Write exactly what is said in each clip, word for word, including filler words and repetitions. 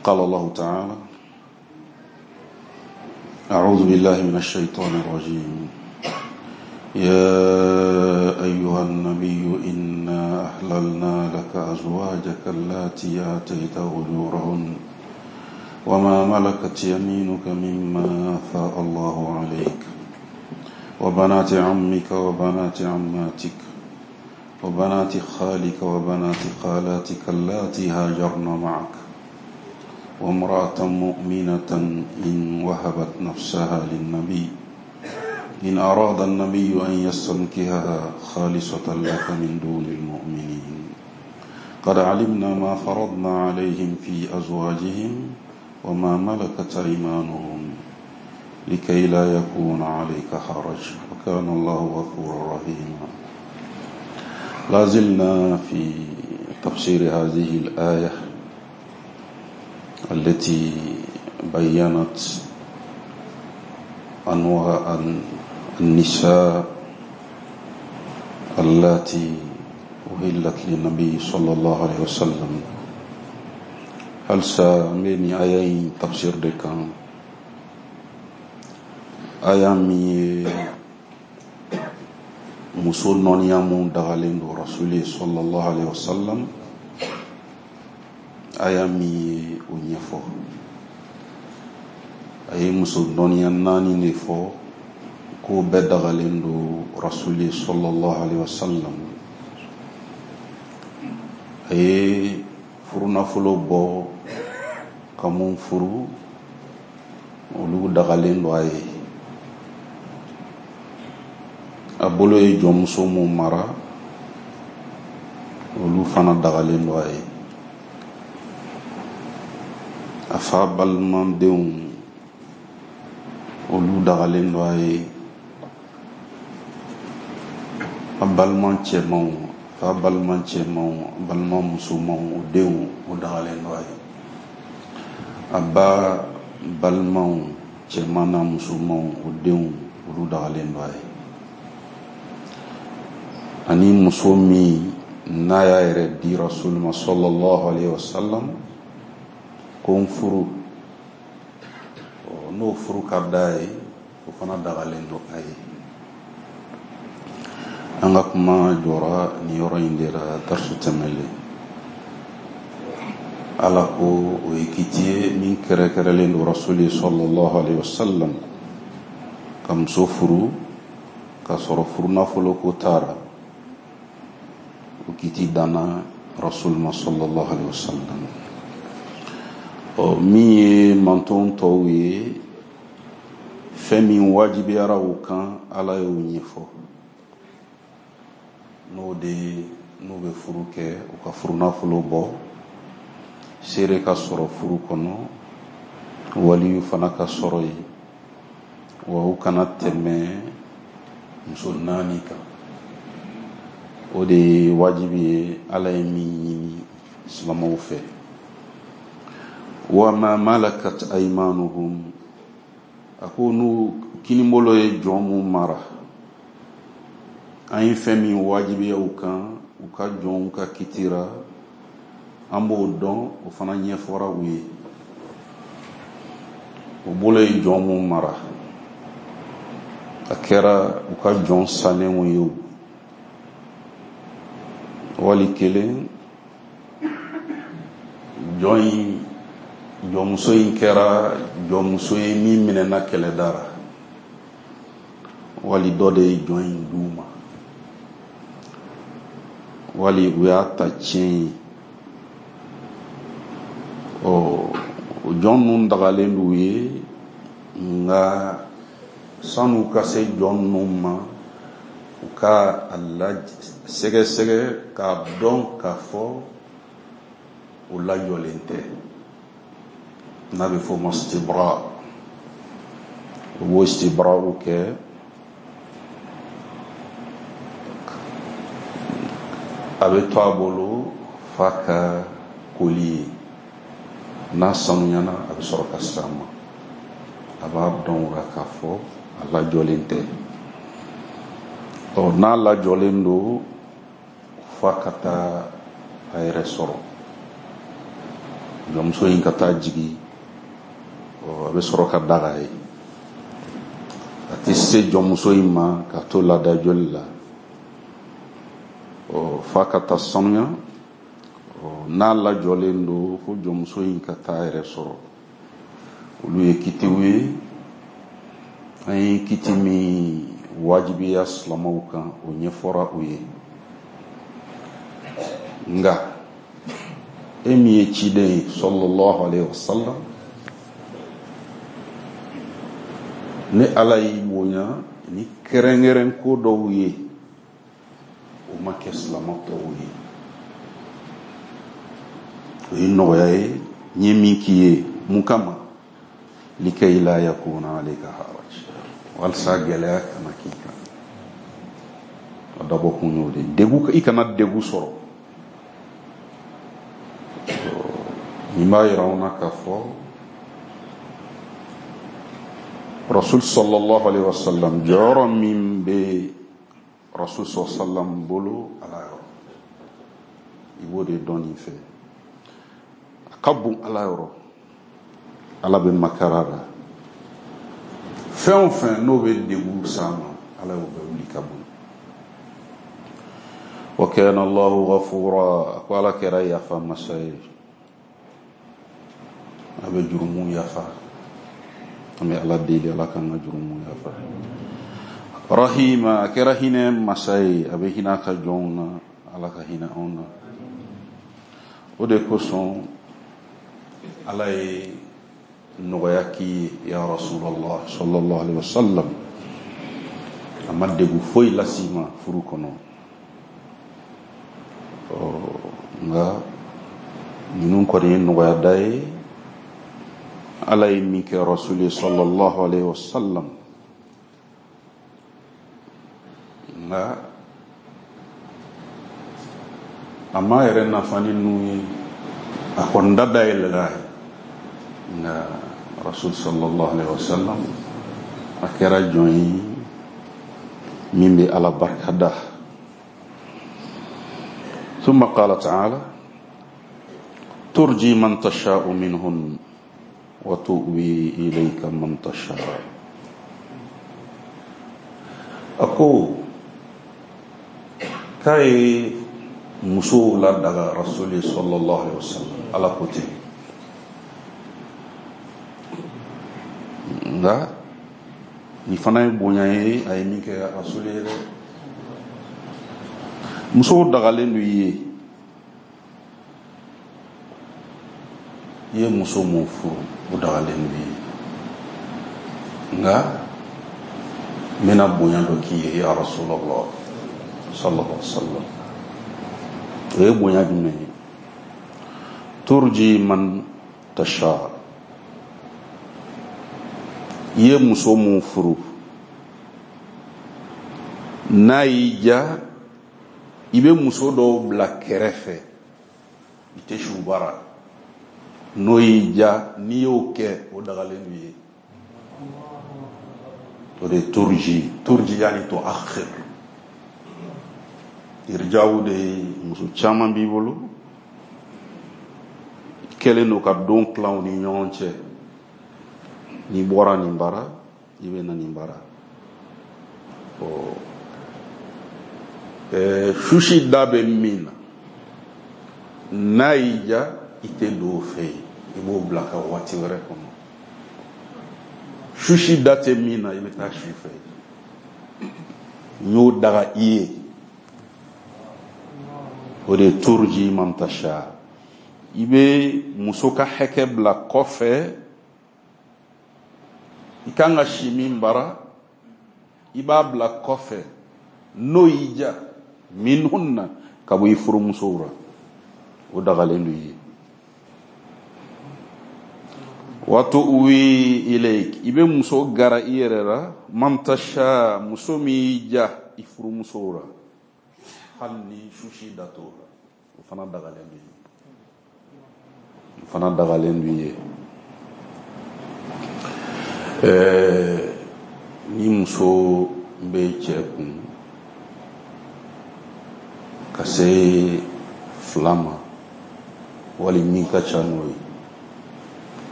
قال الله تعالى: أعوذ بالله من الشيطان الرجيم. يا أيها النبي إنا أحللنا لك أزواجك اللاتي آتيت أجورهن وما ملكت يمينك مما أفاء الله عليك وبنات عمك وبنات عماتك وبنات خالك وبنات خالاتك اللاتي هاجرن معك وامرأة مؤمنة إن وهبت نفسها للنبي إن أراد النبي أن يستنكحها خالصة لك من دون المؤمنين قد علمنا ما فرضنا عليهم في أزواجهم وما ملكت أيمانهم لكي لا يكون عليك حرج وكان الله غفورا رحيما. لا زلنا في تفسير هذه الآية التي بيّنت أنواع النساء اللاتي أهلت للنبي صلى الله عليه وسلم. هل سامعني آية تفسير دكان آية مي muso nɔniyamu dagalen do rasuli sallallahu alaihi wasallam aya min ye o ɲɛfɔ a ye muso nɔniya naani de fɔ ko bɛɛ dagalen do rasuli sallallahu alaihi wasallam. a ye furunafolo bɔ ka mun furu olu dagalen do a ye. a bolo ye jɔnmuso mun mara olu fana dagalen do a ye. a fa balimadenw olu dagalen do a ye. a balima cɛmanw fa balima cɛmanw balima musomanw o denw o dagalen do a ye. a ba balimaw cɛman na musomanw o denw olu dagalen do a ye. ani muso min n'a y'a yɛrɛ di rasul ma sallallahu alaihi wasallam ko n furu n'o furu ka d'a ye o fana dagalen do a ye. an ka kuma jɔra ni yɔrɔ in de la darsu tɛmɛlen. ala ko o ye kiti ye min kɛrɛkɛrɛlen do rasul sallallahu alaihi wasallam ka muso furu ka sɔrɔ furunafolo ko taara o kiti dana rasul ma sallallahu alaihi wasallam. o min ye manton tɔw ye fɛn min wajibiyara o kan ala y'o ɲɛfɔ n'o de n'u bɛ furu kɛ u ka furunafolo bɔ seere ka sɔrɔ furu kɔnɔ waliyu fana ka sɔrɔ ye wa u kana tɛmɛ muso naani kan. o de ye wajibi ye ala ye min ɲini silamɛw fɛ. wa ma malakat aymanuhum a ko n'u kinibolo ye jɔn mun mara an ye fɛn min wajibiya u kan u ka jɔnw ka kitira an b'o dɔn o fana ɲɛfɔra u ye. o bolo ye jɔn mun mara a kɛra u ka jɔn sanenw ye o wali kelen jɔn in jɔnmuso in kɛra jɔnmuso ye min minɛna kɛlɛdara wali dɔ de ye jɔn in d'u ma wali u y'a ta tiɲɛ ye. ɔ o jɔn ninnu dagalen d'u ye nka sanu ka se jɔn ninnu ma u ka a sɛgɛsɛgɛ k'a dɔn k'a fɔ o lajɔlen tɛ. n'a bɛ fɔ o ma istibra o b'o istibraw kɛ a bɛ to a bolo f'a ka koli ye. n'a sanuyana a bɛ sɔrɔ ka s'a ma a b'a dɔn o la k'a fɔ a lajɔlen tɛ. ɔ n'a lajɔlen do f'a ka taa a yɛrɛ sɔrɔ jɔnmuso in ka taa jigi a bɛ sɔrɔ ka daga ye a tɛ se jɔnmuso in ma ka to laada joli la f'a ka taa sanuya n'a lajɔlen don fo jɔnmuso in ka taa yɛrɛ sɔrɔ olu ye kitiw ye an ye kiti min wajibiya silamɛw kan o ɲɛfɔra u ye nga e min ye ciden ye sallallahu alaihi wasallam ni ala y'i bonya ni kɛrɛnkɛrɛn ko dɔw ye o ma kɛ silamɛ tɔw ye o ye nɔgɔya ye n ye min k'i ye mun kama likay la yakuna alayka haraj walsa gɛlɛya kana k'i kan a dabɔ kun y'o de degu i kana degu sɔrɔ nin b'a yira anw na k'a fɔ rasul sallallahu alaihi wasallam jɔyɔrɔ min bɛ rasul sallallahu alaihi wasallam bolo ala yɔrɔ i b'o de dɔn nin fɛ a ka bon ala yɔrɔ ala bɛ makara la fɛn o fɛn n'o bɛ degun s'a ma ala y'o bɛ wuli ka bon wa kana Allahu ghafura ko ala kɛra yafa masa ye a bɛ jurumu yafa an bɛ ala deli ala k'an ka jurumu yafa rahima a kɛra hinɛ masa ye a bɛ hinɛ a ka jɔnw na ala ka hinɛ anw na o de kosɔn ala ye nɔgɔya k'i ye ya rasulallah sallallahu alaihi wasallam a ma degu foyi lasi ma furu kɔnɔ nka ninnu kɔni ye nɔgɔya da ye ala ye min kɛ rasul sallallahu alaihi wasallam nka a ma yɛrɛ nafa ni ninnu ye a kɔni da da yɛlɛla ye nka rasul sallallahu alaihi wasallam a kɛra jɔn ye min bɛ ala barika da ثم قال تعالى ترجي من تشاء منهن وتؤوي إليك من تشاء أكو كاي muso la daga rasuli sallallahu alaihi wasallam ala kote nga ni fana ye bonya ye ay min kɛ rasuli ye muso dagalen do ye ye muso mun furu o dagalen do ye nga mena bonya do k'i ye ya rasulullah sallallahu alaihi wasallam o ye bonya jumɛn ye turji man tasha ye muso mun furu n'a y'i ja i bɛ muso dɔw bila kɛrɛfɛ i tɛ su bara n'o y'i ja n'i y'o kɛ o dagalen do ye o de ye turji turji yani to akhir irjaw de muso caman b'i bolo kɛlen do ka don tilaw ni ɲɔgɔn cɛ n'i bɔra nin bara i bɛ na nin bara susi da bɛ min na n'a y'i ja i tɛ don o fɛ yen i b'o bila ka waati wɛrɛ kɔnɔ susi da tɛ min na i bɛ taa su fɛ n y'o daga i ye o de ye turji man tasha i bɛ muso ka hakɛ bila kɔfɛ i kan ka si min bara i b'a bila kɔfɛ n'o y'i ja minhunna ka bɔ i furumusow ra o dagalen do ye wa tu'wi ilayk i bɛ muso gara i yɛrɛ la man tasha muso min y'i ja i furumusow ra hali ni susi da t'o la o fana dagalen do ye o fana dagalen do ye ɛɛ ni muso bɛ cɛ kun ka se fila ma wali min ka ca n'o ye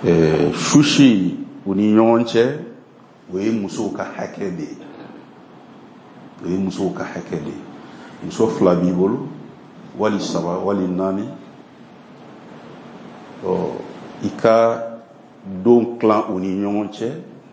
eh, sushi u ni ɲɔgɔn cɛ o ye musow ka hakɛ de ye o ye musow ka hakɛ de ye muso fila b'i bolo wali saba wali naani ɔ i ka don tilan u ni ɲɔgɔn cɛ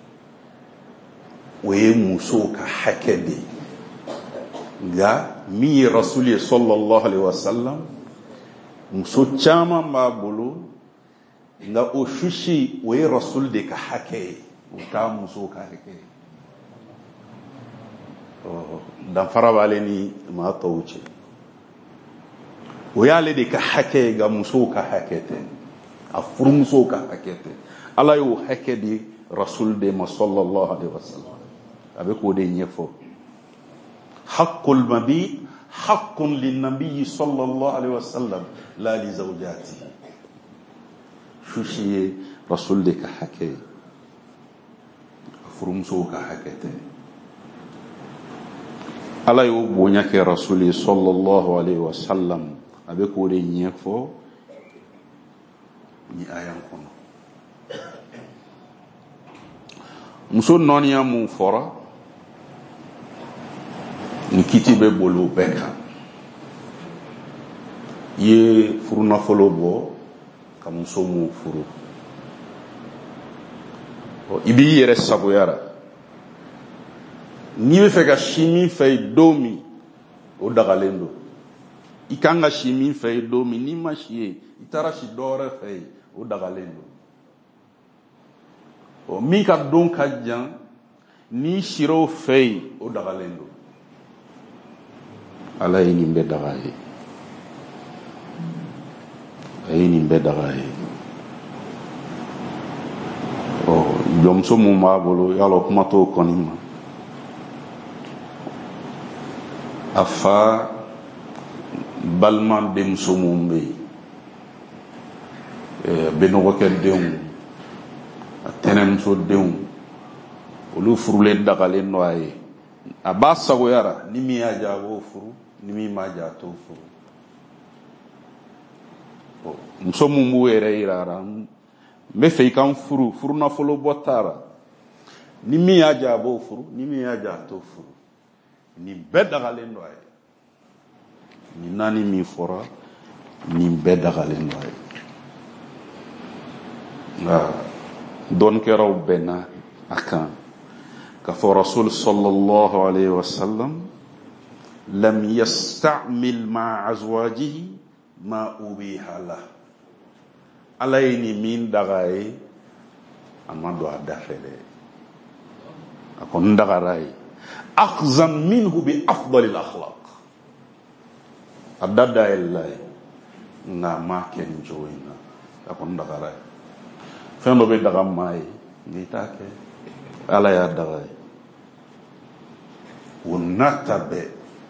o ye musow ka hakɛ de ye nka min ye rasuli ye sallallahu alaihi wasallam muso caman b'a bolo nka o susi o ye rasul de ka hakɛ ye o t'a muso ka hakɛ ye danfara b'ale ni maa tɔw cɛ o y'ale de ka hakɛ ye nka musow ka hakɛ tɛ a furumusow ka hakɛ tɛ ala y'o hakɛ di rasul de ma sallallahu alaihi wasallam a bɛ k'o de ɲɛfɔ haqqul mabit haqqun linnabiyyi sallallahu alaihi wasallam la li zawjatihi susi ye rasul de ka hakɛ ye a furumusow ka hakɛ tɛ ala y'o bonya kɛ rasul ye sallallahu alaihi wasallam a bɛ k'o de ɲɛfɔ ni ayan kɔnɔ muso nɔniya mun fɔra ni kiti bɛ bolo bɛɛ kan i ye furu nafolo bɔ ka muso mun furu i b'i yɛrɛ sagoya la n'i bɛ fɛ ka si min fɛ don min o dagalen don i kan ka si min fɛ don min n'i ma si ye i taara si dɔwɛrɛ fɛ o dagalen don min ka don ka jan n'i sira o fɛ o dagalen don ala ye nin bɛɛ daga ye a ye nin bɛɛ daga ye ɔ jɔnmuso mun b'a bolo yala kuma t'o kɔni ma a fa balima denmuso mun bɛ yen benɔgɔkɛ denw a tɛnɛmuso denw olu furulen dagalen dɔ a ye a b'a sagoya la ni min y'a diya a b'o furu ni min m'a diya a t'o furu muso mun b'o yɛrɛ yira la n bɛ fɛ i ka n furu furu nafolo bɔ t'a la ni min y'a diya a b'o furu ni min y'a diya a t'o furu nin bɛɛ dagalen dɔ a ye nin naani min fɔra nin bɛɛ dagalen dɔ a ye nka dɔɔnikɛlaw bɛnna a kan k'a fɔ rasul sallallahu alaihi wasallam lam yasta'mil ma azwajihi ma ubiha lah ala ye nin min daga ye a ma don a da fɛ dɛ a kɔni dagara ye akhzan minhu bi afdalil akhlaq a da dayɛlɛla ye nka a ma kɛ nin cogo in na a kɔni dagara ye fɛn dɔ bɛ daga maa ye n'i t'a kɛ ala y'a daga ye o n'a ta bɛɛ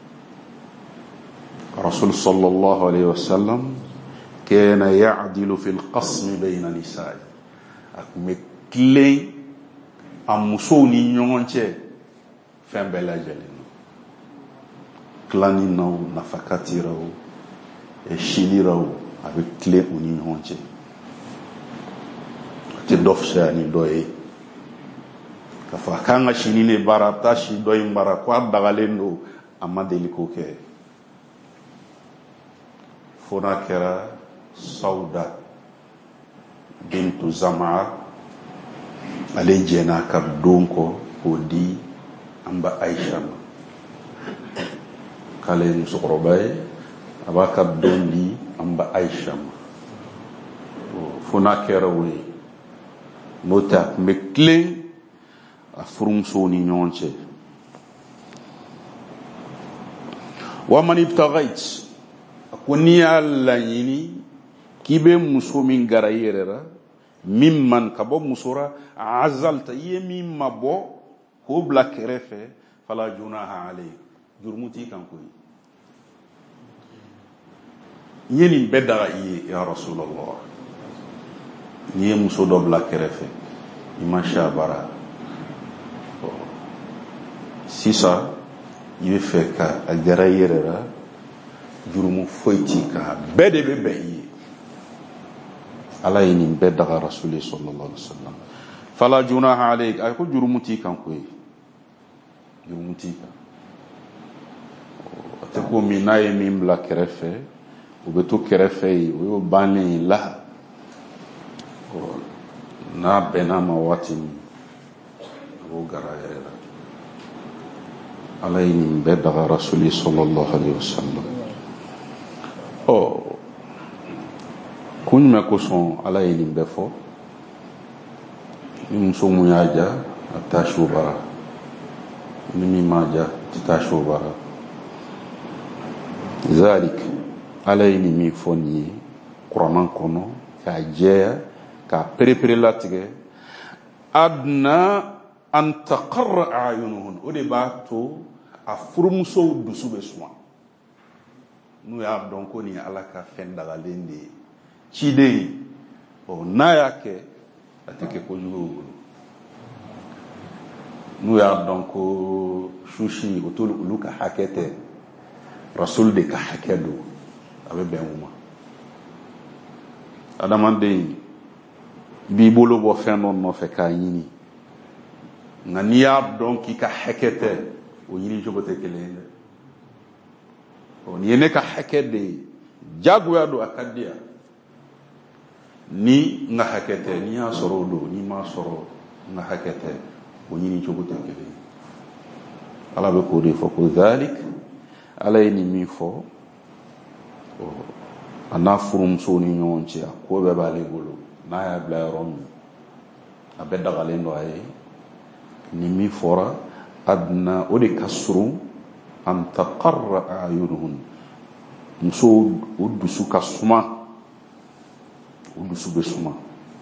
rasul sallallahu alaihi wasallam kana ya'dilu fil qasmi bayna nisa'i a tun bɛ tilen a musow ni ɲɔgɔn cɛ fɛn bɛɛ lajɛlen na tilani na o nafakati ra o sili ra o a bɛ tilen u ni ɲɔgɔn cɛ a tɛ dɔ fisaya ni dɔ ye k'a fɔ a kan ka sini ne baara a bɛ taa si dɔ in baara ko a dagalen don a ma deli k'o kɛ fo n'a kɛra Sauda bintu Zama ale jɛna ka don kɔ k'o di an ba Aisha ma k'ale ye musokɔrɔba ye a b'a ka don di an ba Aisha ma fo n'a kɛra o ye n'o tɛ a tun bɛ tilen a furumusow ni ɲɔgɔn cɛ wa man ibtaghayt a ko n'i y'a laɲini k'i bɛ muso min gara i yɛrɛ la min man ka bɔ muso la azalta i ye min ma bɔ k'o bila kɛrɛfɛ fala junaha alayk jurumu t'i kan koyi n ye nin bɛɛ daga i ye ya rasulallah n'i ye muso dɔ bila kɛrɛfɛ i ma si a bara sisan i bɛ fɛ ka a gara i yɛrɛ la jurumu foyi t'i kan bɛɛ de bɛ bɛn i ye ala ye nin bɛɛ daga rasuli sallallahu alaihi wasallam. Fala junaha alayk, ay ko jurumuti kan koy jurumuti kan o te ko min n'a ye min bila kɛrɛfɛ o bɛ to kɛrɛfɛ ye o y'o bannen ye la n'a bɛnna ma waati min a b'o gara yɛrɛ la. ala ye nin bɛɛ daga rasuli sallallahu alaihi wasallam. ɔ kun jumɛn kosɔn ala ye nin bɛɛ fɔ? ni muso mun y'a ja a bɛ taa si o bara, ni min m'a ja a tɛ taa si o bara. zalik, ala ye nin min fɔ nin ye kuranɛ kɔnɔ k'a jɛya k'a perepere latigɛ, adna an taqarra a'yunuhun, o de b'a to a furumusow dusu bɛ suma n'u y'a dɔn ko nin ye ala ka fɛn dagalen de ye, ciden ye. ɔ n'a y'a kɛ a tɛ kɛ kojugu bolo. n'u y'a dɔn ko susi o t'olu olu ka hakɛ tɛ, rasul de ka hakɛ don, a bɛ bɛn u ma. adamaden b'i bolo bɔ fɛn dɔ nɔfɛ k'a ɲini, nka n'i y'a dɔn k'i ka hakɛ tɛ, o ɲini cogo tɛ kelen ye dɛ. ɔ nin ye ne ka hakɛ de ye, jagoya don a ka di yan. ni n ka hakɛ tɛ, n'i y'a sɔrɔ o don, n'i m'a sɔrɔ n ka hakɛ tɛ, o ɲini cogo tɛ kelen ye. ala bɛ k'o de fɔ ko zalik, ala ye nin min fɔ a n'a furumusow ni ɲɔgɔn cɛ, a ko bɛɛ b'ale bolo. n'a y'a bila yɔrɔ min a bɛ dagalen don a ye. nin min fɔra adna, o de ka surun an taqarra a'yunuhun, musow o dusu ka suma, o dusu bɛ suma.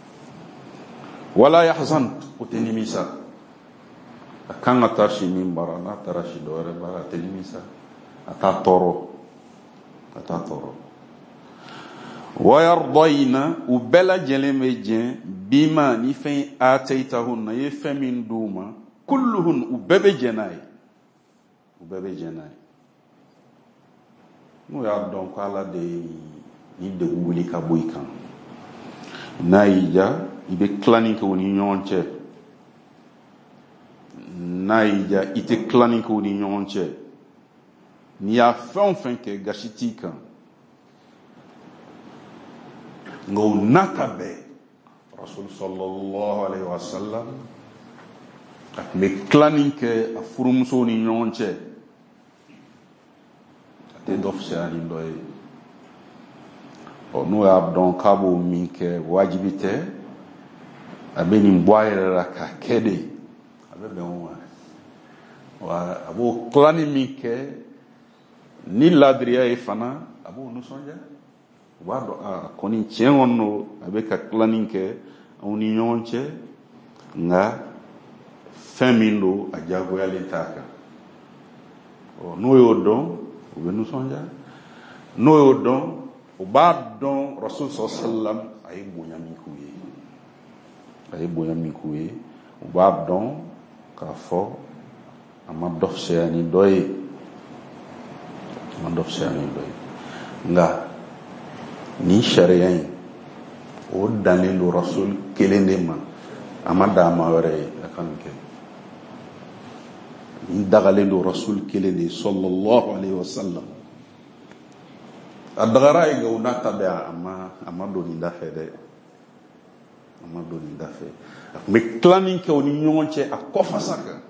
wala yahzan, o tɛ nimisa. a kan ka taa si min bara, n'a taara si dɔ wɛrɛ bara, a tɛ nimisa, a t'a tɔɔrɔ, a t'a tɔɔrɔ. wayardayna, u bɛɛ lajɛlen bɛ jɛn bima, ni fɛn ataytahunna, ye fɛn min d'u ma, kulluhun, u bɛɛ bɛ jɛn n'a ye, u bɛɛ bɛ jɛn n'a ye. n'u y'a dɔn ko ala de ye ni degun wuli ka bɔ i kan, n'a y'i ja i bɛ tilanin kɛ u ni ɲɔgɔn cɛ, n'a y'i ja i tɛ tilanin kɛ u ni ɲɔgɔn cɛ, n'i y'a fɛn o fɛn kɛ gasi t'i kan, nka o n'a ta bɛɛ rasul sallallahu alaihi wasallam a tun bɛ tilanin kɛ a furumusow ni ɲɔgɔn cɛ, a tɛ dɔ fisaya ni dɔ ye. ɔ n'o y'a dɔn k'a b'o min kɛ wajibi tɛ, a bɛ nin bɔ a yɛrɛ la k'a kɛ de, a bɛ bɛn o ma. wa a b'o tilanin min kɛ ni ladiriya ye fana, a b'o nisɔndiya. u b'a dɔn a kɔni tiɲɛ kɔni don, a bɛ ka tilanin kɛ aw ni ɲɔgɔn cɛ, nka fɛn min don a diyagoyalen t'a kan. ɔ n'o y'o dɔn u bɛ nisɔndiya, n'o y'o dɔn u b'a dɔn rasul sallallahu alaihi wasallam a ye bonya min k'u ye, a ye bonya min k'u ye, u b'a dɔn k'a fɔ a ma dɔ fisaya ni dɔ ye, a ma dɔ fisaya ni dɔ ye. nka ni sariya in o dannen don rasul kelen de ma, a ma da ma wɛrɛ ye a ka nin kɛ. ni dagalen don rasul kelen de sallallahu alaihi wasallam, a dagara ye nka o n'a ta bɛɛ a ma a ma don nin da fɛ dɛ, a ma don nin da fɛ. a tun bɛ tilanin kɛ o ni ɲɔgɔn cɛ a kɔfasa kan,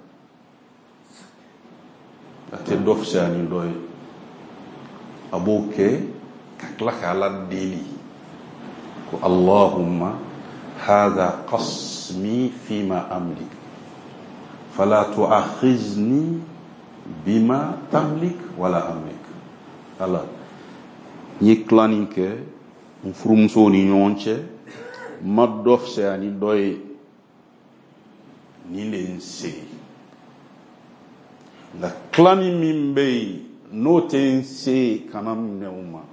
a tɛ dɔ fisaya ni dɔ ye. a b'o kɛ ka tila ka ala deli ko allahumma hadha qasmi fima amlik fala tu'akhizni bima tamlik wala amlik. ala n ye tilanin kɛ n furumusow ni ɲɔgɔn cɛ, ma dɔ fisaya ni dɔ ye, ni le n se. nka tilanin min bɛ yen n'o tɛ n se, kana minɛ u ma,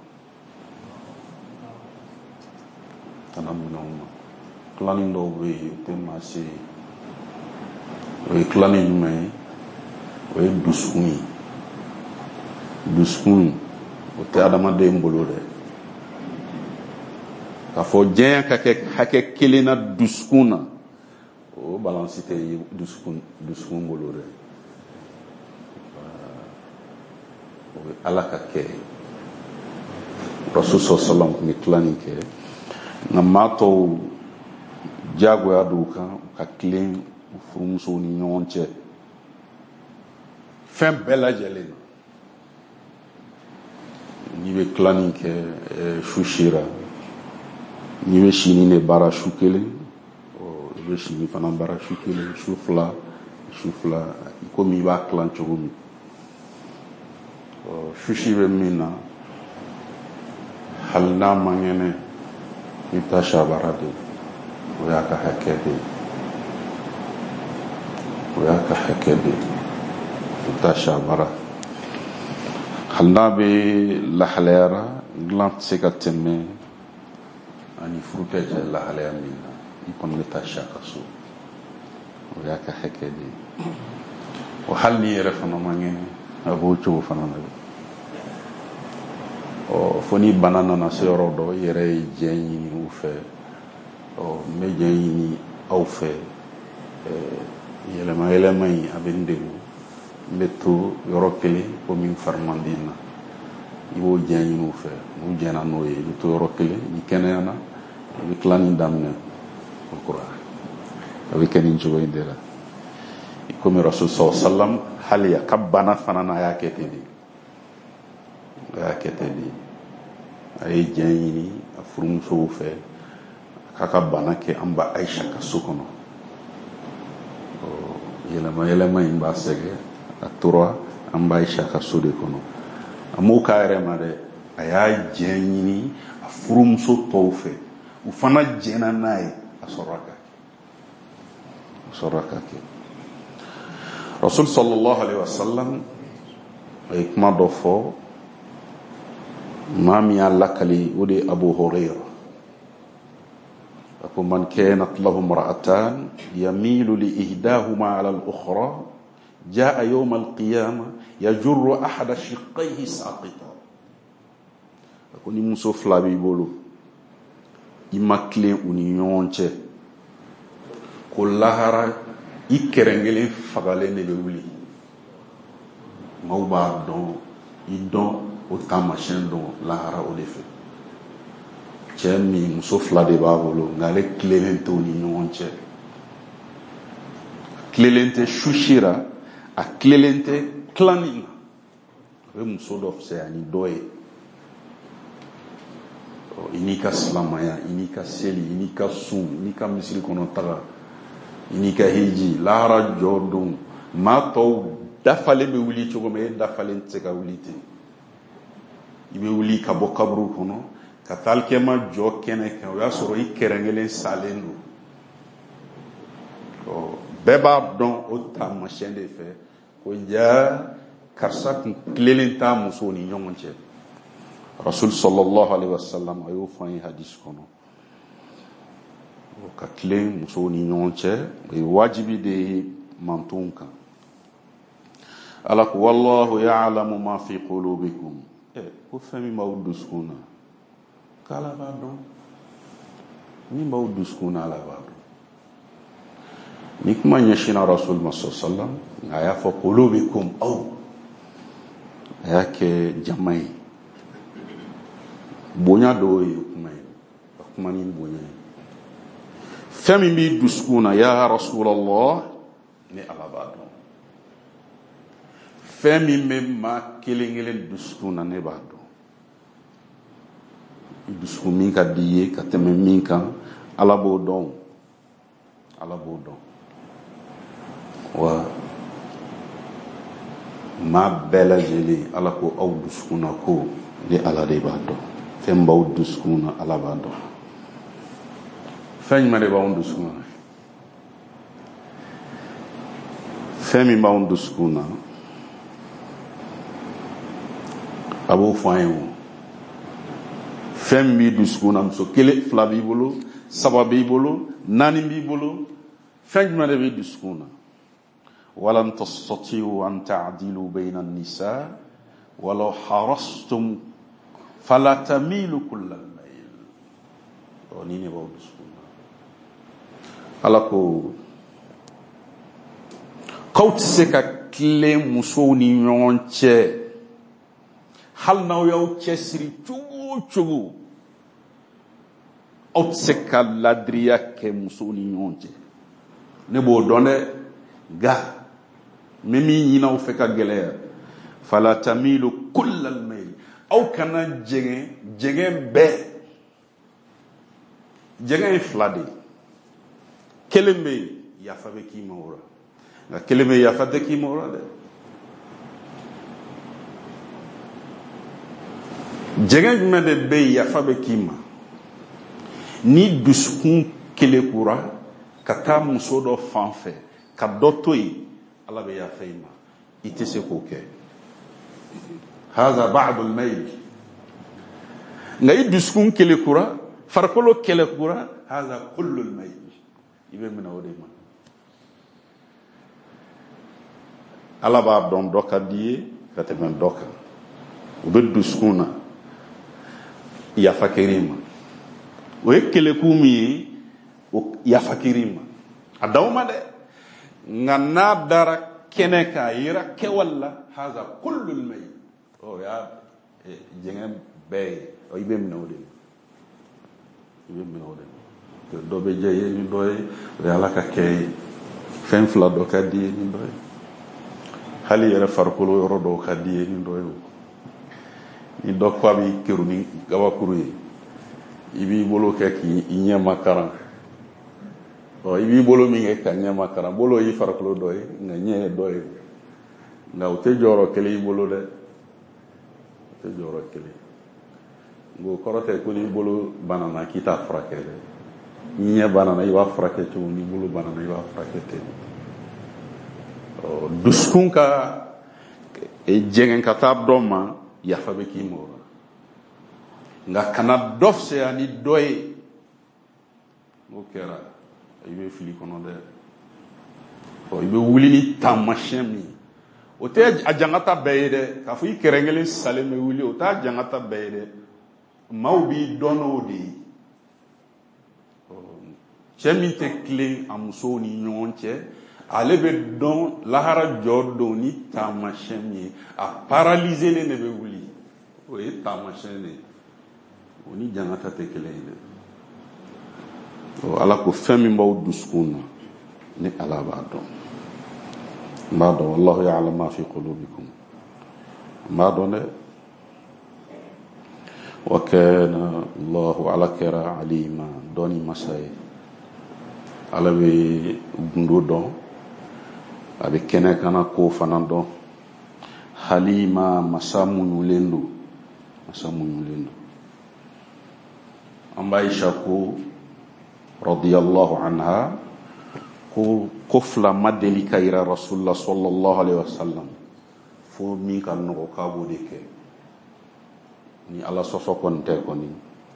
kana minɛ u ma. tilanin dɔw bɛ yen o tɛ maa se, o ye tilanin jumɛn ye? o ye dusukun ye. dusukun o tɛ adamaden bolo dɛ, k'a fɔ diɲɛ ka kɛ hakɛ kelen na dusukun na, o balance tɛ dusukun dusukun bolo dɛ. O bɛ Ala ka kɛ. Rasul sallallahu alaihi wasallam tun bɛ tilanin kɛ, nka maa tɔw diyagoya don u kan ka tilen furumusow ni ɲɔgɔn cɛ fɛn bɛɛ lajɛlen na. N'i bɛ tilanin kɛ su sera, n'i bɛ sini de baara su kelen, i bɛ sini fana baara su kelen, su fila su fila komi i b'a tilan cogo min. Su si bɛ min na hali n'a man kɛnɛ i bɛ taa sabara de, o y'a ka hakɛ de ye, o y'a ka hakɛ de ye, i bɛ taa sabara. Hali n'a bɛ lahalayara dilan tɛ se ka tɛmɛ ani furukɛ cɛ lahalaya min na, i kɔni bɛ taa sa ka so, o y'a ka hakɛ de ye. O hali n'i yɛrɛ fana man kɛnɛ a b'o cogo fana na. Ɔ fo ni bana nana se yɔrɔ dɔ i yɛrɛ ye diɲɛ ɲini u fɛ, ɔ n bɛ diɲɛ ɲini aw fɛ, yɛlɛma yɛlɛma in a bɛ n degun, n bɛ to yɔrɔ kelen ko min fari man di n na, i b'o diɲɛ ɲini u fɛ, n'u jɛna n'o ye i bɛ to yɔrɔ kelen, ni kɛnɛyana i bɛ tilanin daminɛ o kura, a bɛ kɛ nin cogo in de la. I komi Rasul sallallahu alaihi wasallam hali a ka bana fana na a y'a kɛ ten de. A y'a kɛ ten de, a ye diɲɛ ɲini a furumusow fɛ k'a ka bana kɛ an ba Ayisa ka so kɔnɔ. Yɛlɛma yɛlɛma in b'a sɛgɛ, a tora an ba Ayisa ka so de kɔnɔ. A m'o k'a yɛrɛ ma dɛ, a y'a diɲɛ ɲini a furumuso tɔw fɛ, u fana jɛna n'a ye, a sɔrɔla ka kɛ, a sɔrɔla ka kɛ. Rasul sallallahu alaihi wasallam a ye kuma dɔ fɔ, maa min y'a lakali o de ye Abu Hurayra. A ko man kanat lahu imra'atan yamilu li ihdahuma ala al-ukhra jaa yawm al-qiyamah yajurru ahada shiqqayhi saqita. A ko ni muso fila b'i bolo, i ma tilen u ni ɲɔgɔn cɛ, ko lahara i kɛrɛnkelen fagalen de bɛ wuli. Maaw b'a dɔn, i dɔn o taamasiyɛn dɔn lahara o de fɛ. Cɛ min muso fila de b'a bolo nka ale tilelen tɛ u ni ɲɔgɔn cɛ, tilelen tɛ su sera, a tilelen tɛ tilanin na, a bɛ muso dɔ fisaya ni dɔ ye. I n'i ka silamaya, i n'i ka seli, i n'i ka sun, i n'i ka misiri kɔnɔ taga, i n'i ka hiji, lahara jɔ don maa tɔw dafalen bɛ wuli cogo min, e dafalen tɛ se ka wuli ten. I bɛ wuli ka bɔ kaburu kɔnɔ ka taa alikiyama jɔ kɛnɛ kan, o y'a sɔrɔ i kɛrɛnkelen salen don. Bɛɛ b'a dɔn o taamasiyɛn de fɛ ko jaa karisa kun tilelen t'a musow ni ɲɔgɔn cɛ. Rasul sallallahu alaihi wasallam a y'o fɔ an ye hadisi kɔnɔ. Ka tilen musow ni ɲɔgɔn cɛ o ye wajibi de ye mantonw kan. Ala ko wallahu ya'lamu ma fi qulubikum. Ko fɛn min b'aw dusukun na k'Ala b'a dɔn, min b'aw dusukun na Ala b'a dɔn. Ni kuma ɲɛsinna Rasul ma sallallahu alaihi wasallam a y'a fɔ qulubikum aw, a y'a kɛ jama ye, bonya dɔw ye kuma ye, a kuma ni bonya ye. Fɛn min b'i dusukun na ya Rasulallah ni Ala b'a dɔn, fɛn min bɛ maa kelen kelen dusukun na ne b'a dɔn. Dusukun min ka di ye ka tɛmɛ min kan Ala b'o dɔn, Ala b'o dɔn. Wa maa bɛɛ lajɛlen Ala ko aw dusukun na ko ni Ala de b'a dɔn. Fɛn b'aw dusukun na Ala b'a dɔn. Fɛn jumɛn de b'anw dusukun na? Fɛn min b'anw dusukun na a b'o fɔ an ye o. Fɛn min b'i dusukun na, muso kelen fila b'i bolo, saba b'i bolo, naani b'i bolo, fɛn jumɛn de b'i dusukun na? walan tastati'u an ta'dilu bayna an-nisa walau harastum fala tamilu kullal mayl. o ni ne b'aw dusukun na ala ko k'aw tɛ se ka tilen musow ni ɲɔgɔn cɛ hali n'aw y'aw cɛsiri cogo o cogo aw tɛ se ka ladiriya kɛ musow ni ɲɔgɔn cɛ ne b'o dɔn dɛ nka n bɛ min ɲini aw fɛ ka gɛlɛya fala tamilu kullal mayl aw kana jɛngɛn jɛngɛn bɛɛ jɛngɛn ye fila de ye kelen bɛ yen yafa bɛ k'i ma o la nka kelen bɛ yen yafa tɛ k'i ma o la dɛ jɛngɛn jumɛn de bɛ yen yafa bɛ k'i ma ni dusukun kelekura ka taa muso dɔ fan fɛ ka dɔ to yen ala bɛ yafa i ma i tɛ se k'o kɛ haza ba'dul mayl nka i dusukun kelekura farikolo kelekura haza kullul mayl i bɛ minɛ o de ma ala b'a dɔn dɔ ka di ye ka tɛmɛ dɔ kan u bɛ dusukun na yafa kɛr'i ma o ye kelekun min ye o yafa kɛr'i ma a daw ma dɛ nka n'a dara kɛnɛ kan a yera kɛwale la haza kullul mayl o y'a jɛngɛn bɛɛ ye i bɛ minɛ o de ma i bɛ minɛ o de ma dɔ bɛ diya i ye ni dɔ ye o ye ala ka kɛ ye fɛn fila dɔ ka di ye ni dɔ ye hali yɛrɛ farikolo yɔrɔ dɔw ka di ye ni dɔ ye o ni dɔ ko a b'i keru ni gabakuru ye i b'i bolo kɛ k'i ɲɛ makaran i b'i bolo min kɛ ka ɲɛ makaran bolo y'i farikolo dɔ ye nka ɲɛ ye dɔ ye nka o tɛ jɔyɔrɔ kelen i bolo dɛ o tɛ jɔyɔrɔ kelen nka o kɔrɔ tɛ ko n'i bolo banana k'i t'a furakɛ dɛ ni ɲɛ banana i b'a furakɛ cogo n'i bolo banana i b'a furakɛ ten dusukun ka jɛngɛn ka taa dɔ ma yafa bɛ k'i ma o la nka kana dɔ fisaya ni dɔ ye n'o kɛra i bɛ fili kɔnɔ dɛ i bɛ wuli ni taamasiyɛn min o tɛ a jangata bɛɛ ye dɛ k'a fɔ i kɛrɛnkelen salen bɛ wuli o t'a jangata bɛɛ ye dɛ maaw b'i dɔn n'o de ye cɛ min tɛ tilen a musow ni ɲɔgɔn cɛ ale bɛ dɔn lahara jɔ don ni taamasiyɛn min ye a paralyselen de bɛ wuli o ye taamasiyɛn de ye o ni jangata tɛ kelen ye dɛ ala ko fɛn min b'aw dusukun na ni ala b'a dɔn n b'a dɔn wallahu ya'lamu ma fi qulubikum n b'a dɔn dɛ wa kana allahu ala kɛra alima dɔnni masa ye ala bɛ gundo dɔn a bɛ kɛnɛ kana ko fana dɔn halima masa muɲulen don masa muɲulen don an b'a Aisha ko radiyallahu anha ko ko fila ma deli ka yira rasulullah sallallahu alaihi wasallam fo min ka nɔgɔ k'a b'o de kɛ ni ala sɔsɔ kɔni tɛ kɔni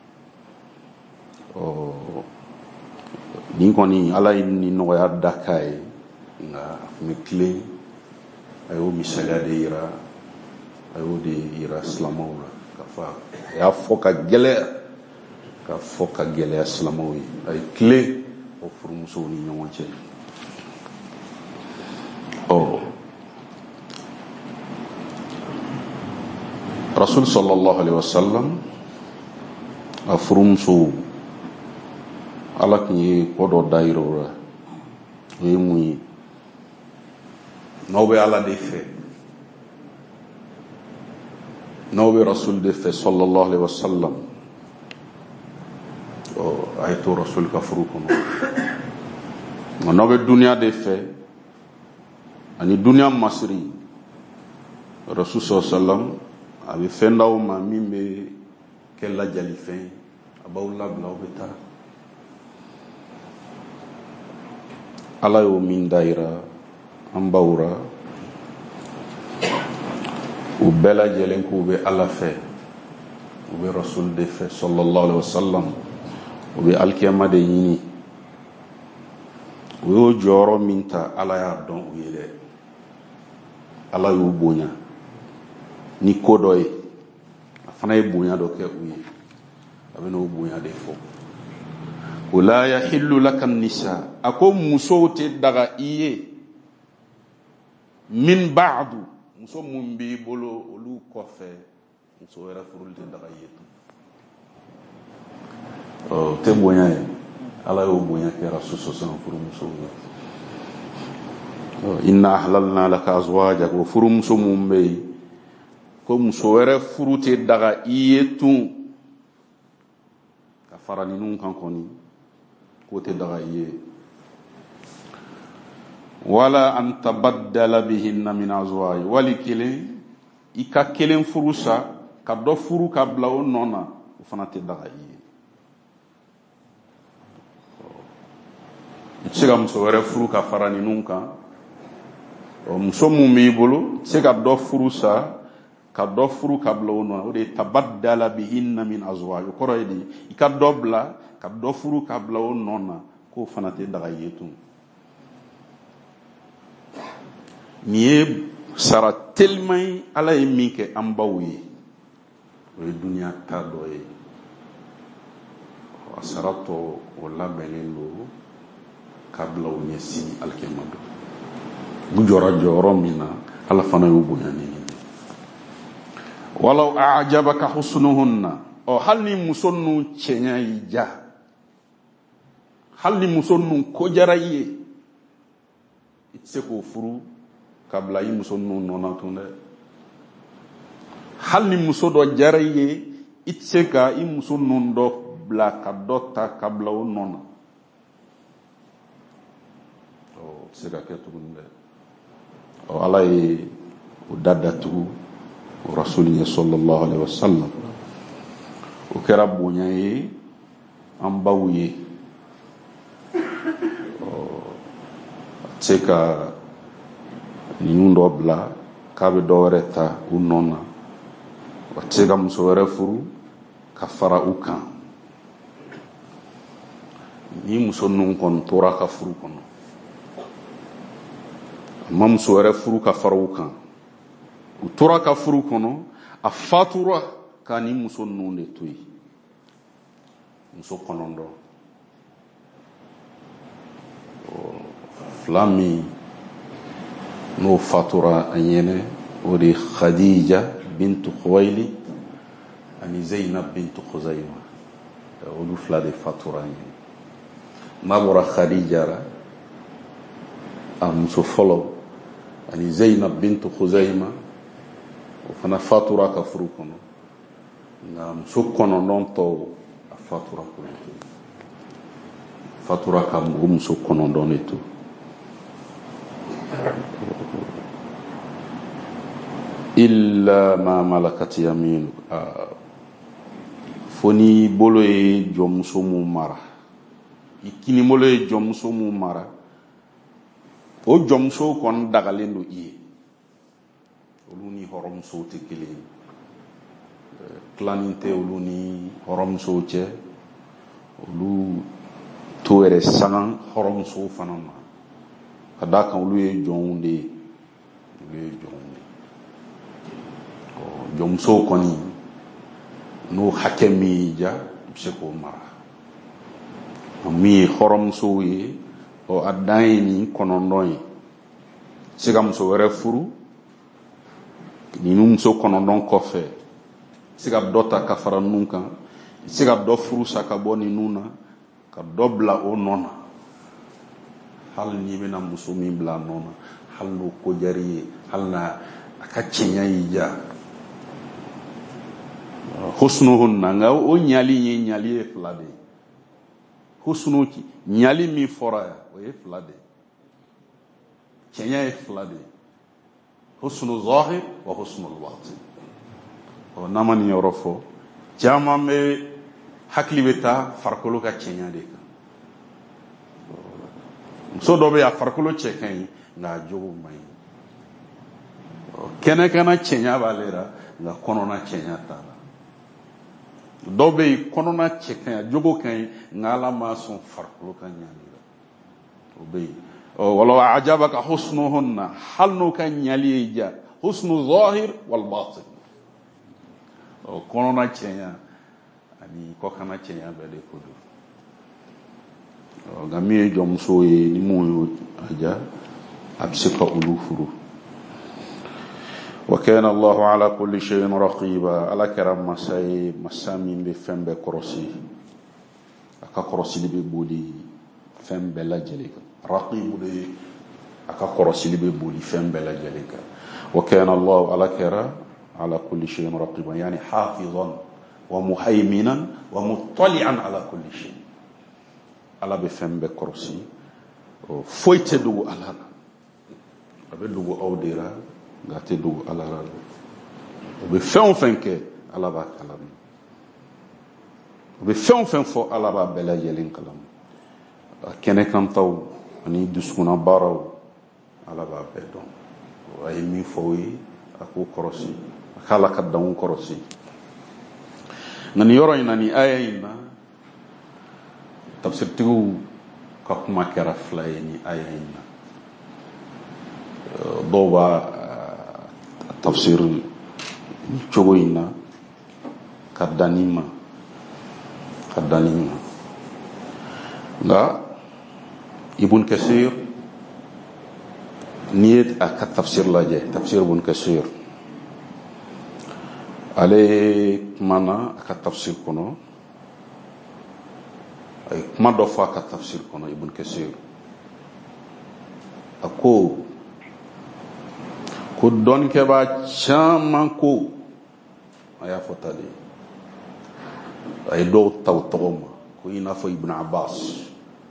ɔ ni kɔni ala ye ni nɔgɔya da k'a ye nka a tun bɛ tilen a y'o misaliya de yira a y'o de yira silamɛw la k'a fɔ a y'a fɔ ka gɛlɛya k'a fɔ ka gɛlɛya silamɛw ye a ye tilen o furumusow ni ɲɔgɔn cɛ ɔ rasul sallallahu alaihi wasallam a furumusow ala tun ye ko dɔ da yira o la o ye mun ye n'aw bɛ ala de fɛ n'aw bɛ rasul de fɛ sallallahu alaihi wasallam ɔ a ye to rasul ka furu kɔnɔ nka n'aw bɛ duniya de fɛ ani duniya masiri rasul sallallahu alaihi wasallam a bɛ fɛn d'aw ma min bɛ kɛ lajali fɛn a b'aw labila aw bɛ taa ala y'o min da yira an baw ra u bɛɛ lajɛlen k'u bɛ ala fɛ u bɛ rasul de fɛ sallallahu alaihi wasallam u bɛ alikiyama de ɲini u y'o jɔyɔrɔ min ta ala y'a dɔn u ye dɛ ala y'u bonya ni ko dɔ ye a fana ye bonya dɔ kɛ u ye a bɛ n'o bonya de fɔ wala yahillu laka nisa ako muso te daga iye min ba'du muso mun bi bolo olu kofe muso wɛrɛ furuli te daga iye o te bonya ye ala y'o bonya kɛra sososan furu muso inna ahlalna laka azwajak wa furu muso mun be ko muso wɛrɛ furu te daga iye tun ka fara ninnu kan kɔni ko te daga iye wala an tabaddala bihinna min azwaj wali kelen i ka kelen furu sa ka dɔ furu ka bila o nɔ na o fana te daga iye i se ka muso wɛrɛ furu ka fara ninnu kan muso mun b'i bolo se ka dɔ furu sa ka dɔ furu ka bila o nɔ na o de tabaddala bihinna min azwaj o kɔrɔ ye di i ka dɔ bila ka dɔ furu ka bila o nɔ na k'o fana te daga iye tun nin ye sara teliman ye ala ye min kɛ an baw ye o ye duniya ta dɔ ye a sara tɔ o labɛnnen do ka bila o ɲɛsin alikiyama do u jɔra jɔyɔrɔ min na ala fana y'o bonya ni walaw a'jabaka husnuhunna o hali ni muso ninnu cɛɲa y'i ja hali ni muso ninnu ko diyara i ye i tɛ se k'o furu ka bila i muso ninnu nɔ na tun dɛ hali ni muso dɔ diyara i ye i tɛ se ka i muso ninnu dɔ bila ka dɔ ta ka bila o nɔ na o tɛ se ka kɛ tuguni dɛ ɔ ala ye o da datugu o rasuli ye sallallahu alaihi wasallam o kɛra bonya ye an baw ye a tɛ se ka ninnu dɔ bila k'a bɛ dɔ wɛrɛ ta u nɔ na a tɛ se ka muso wɛrɛ furu ka fara u kan ni muso ninnu kɔni tora ka furu kɔnɔ a ma muso wɛrɛ furu ka fara u kan u tora ka furu kɔnɔ a fatura k'a ni muso ninnu de to yen muso kɔnɔntɔn fila min n'o fatura a ɲɛnɛ o de khadija bintu khuwailid ani zainab bintu khuzayma olu fila de fatura a ɲɛnɛ n'a bɔra khadija la a muso fɔlɔ ani zainab bintu khuzayma o fana fatura ka furu kɔnɔ nka muso kɔnɔntɔn tɔw a fatura kɔnɔ fatura ka o muso kɔnɔntɔn de to illa ma malakat yaminuk fo ni bolo ye jɔnmuso mun mara i kini bolo ye jɔnmuso mun mara o jɔnmuso kɔni dagalen do i ye olu ni hɔrɔnmusow tɛ kelen ye tilanin tɛ olu ni hɔrɔnmusow cɛ olu to yɛrɛ sangan hɔrɔnmusow fana ma ka d'a kan olu ye jɔnw de ye olu ye jɔnw de ye jɔnmusow kɔni n'o hakɛ min y'i ja i bɛ se k'o mara min ye hɔrɔnmusow ye a dan ye nin kɔnɔntɔn ye se ka muso wɛrɛ furu nin muso kɔnɔntɔn kɔfɛ se ka dɔ ta ka fara ninnu kan se ka dɔ furu sa ka bɔ ninnu na ka dɔ bila o nɔ na hali n'i bɛna muso min bila a nɔ na hali n'o ko diyara i ye hali n'a a ka cɛɲa y'i ja husnuhunna nka o ɲali ye ɲali ye fila de ye husnu ɲali min fɔra yan o ye fila de ye cɛɲa ye fila de ye husnu zahir wa husnu batin ɔ n'an ma nin yɔrɔ fɔ caman bɛ hakili bɛ taa farikolo ka cɛɲa de kan muso dɔ bɛ yen a farikolo cɛ ka ɲi nka a jogo man ɲi kɛnɛkɛnɛ cɛɲa b'ale la nka kɔnɔna cɛɲa t'a la dɔw bɛ yen kɔnɔna cɛ ka ɲi a jogo ka ɲi nka ala ma sɔn farikolo ka ɲali la o bɛ yen walaw a'jabaka husnuhunna hali n'o ka ɲali ye ja husnu zahir wal batin kɔnɔna cɛɲa ani kɔkana cɛɲa bɛɛ de ko don gami jom so e ni mo aja absika ulu furu wa kana Allah ala kulli shay'in raqiba ala karam masay masami be fembe korosi aka korosi be bodi fembe la jelika raqibu de aka korosi be bodi fembe la jelika wa kana Allah ala kara ala kulli shay'in raqiba yani hafizan wa muhaiminan wa muttali'an ala kulli shay ala be fembe korosi foyte dugu ala abe dugu awdira ngate dugu ala ala be fen fen ke ala ba kalam be fen fen fo ala ba bela yelin kalam kene kan taw ani duskuna baraw ala ba be don ay mi foyi aku korosi kala kadam korosi ngani yoro inani ayina tafsir tigu ka kuma kera flayni ayina doba tafsir chogoina kadanima kadanima la ibn kasir niyet ak tafsir la je tafsir ibn kasir ale mana ak tafsir kono ay kuma do fa ak tafsir kono ibn kasir ako ko don ke ba chaman ko aya fotali ay do taw tawma ko ina fa ibn abbas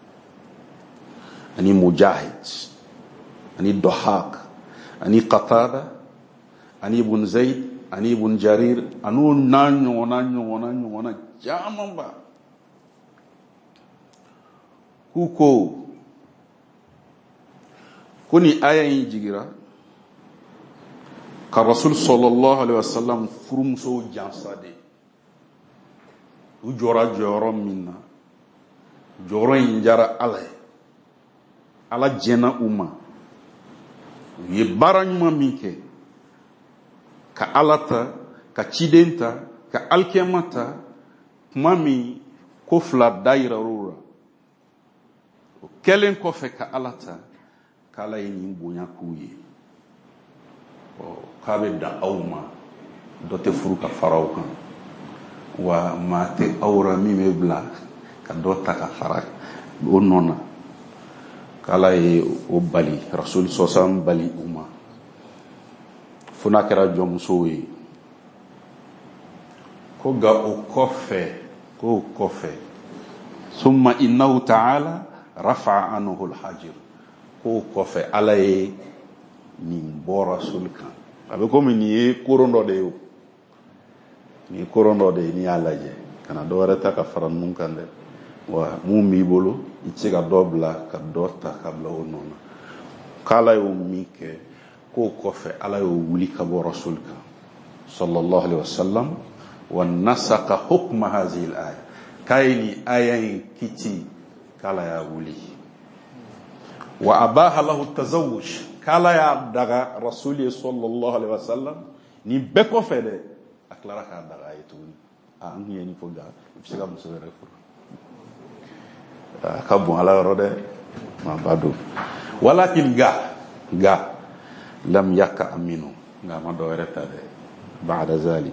ani mujahid ani dohak ani qatada ani ibn zaid ani ibn jarir anu nanyo nanyo nanyo wana chaman ba kuko kuni aya yin jigira ka rasul sallallahu alaihi wasallam furumso jansade u jora joro minna joro injara ala ala jena umma ye baranyuma minke ka alata ka cidenta ka alkemata mami ko fla daira rura kelen ko fe ka alata kala yin bunya kuye kabe da awma dote furu ka faraw kan wa mate awra mi me bla ka dota ka farak o nona kala e o bali rasul sosam bali umma funa kera jom sowe ko ga o kofe ko kofe summa innahu ta'ala rafa'a anhu al-hajir ko kofe alaye ni bora sulkan abe ko mi ni korondo de yo ni korondo de ni alaje kana do reta ka faran mun kande wa mu mi bolo ichi ga dobla ka dota ka bla onona kala yo mi ke ko kofe ala yo wuli ka bo rasulka sallallahu alaihi wasallam wa nasaka hukma hadhihi al-aya kayni ayain kiti kala ya wuli wa abaha lahu at-tazawwuj kala ya daga rasuli sallallahu alaihi wasallam ni beko fede aklara ka daga yituni a ngiye ni foga fisiga musere fur ka bon ala rode ma badu walakin ga ga lam yakka aminu nga ma do reta de ba'da zalik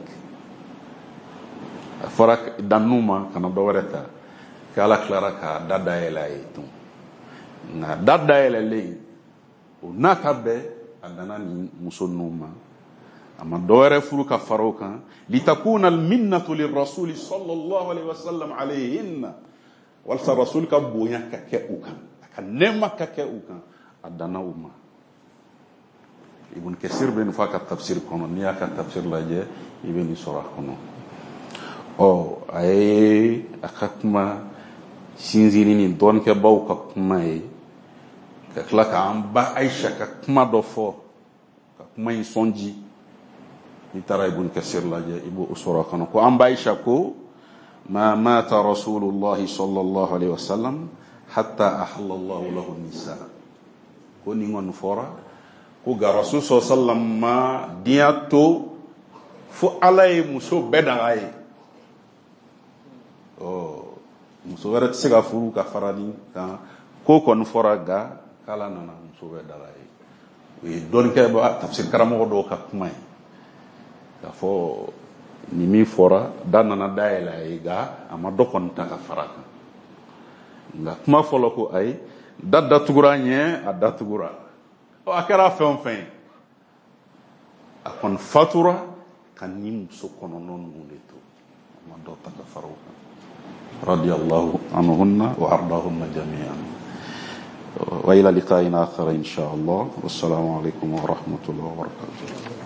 farak danuma kana do reta kala klara ka dada ela yitu na dada ela le natabe adana ni musonnuma ama doere furu ka faroka litakuna alminnatu lirrasul sallallahu alaihi wasallam alayhinna wal rasul ka bonya ka ke ukan ka nema ka ke ukan adana umma ibn kasir ben fa ka tafsir kono niya ka tafsir laje ibn surah kono o ay akakma sinzini ni don ke baw ka kuma e kla ka amba aisha ka kuma do fo ka kuma in sonji ni tara ibn kasir laje ibu usura kana ko amba aisha ko ma mata rasulullah sallallahu alaihi wasallam hatta ahalla Allah lahu nisa ko ni ngon fora ko ga rasul sallallahu ma diato fo alay muso bedangaye oh muso wɛrɛ tɛ se ka furu ka fara nin kan ko kɔni fɔra ga k'ala nana muso bɛ dala ye o ye dɔnnikɛ tafsir karamɔgɔ dɔw ka kuma ye k'a fɔ ni min fɔra da nana dayɛlɛ a ye ga a ma dɔ kɔni ta ka fara kan nka kuma fɔlɔ ko ayi da datugura ɲɛ a datugura a kɛra fɛn o fɛn ye a kɔni fatura ka ni muso kɔnɔnɔ ninnu de to a ma dɔ ta ka fara o kan radiyallahu anhunna wa ardahunna jami'an wa ila liqa'in akhar insha Allah wassalamu alaikum wa rahmatullahi wa barakatuh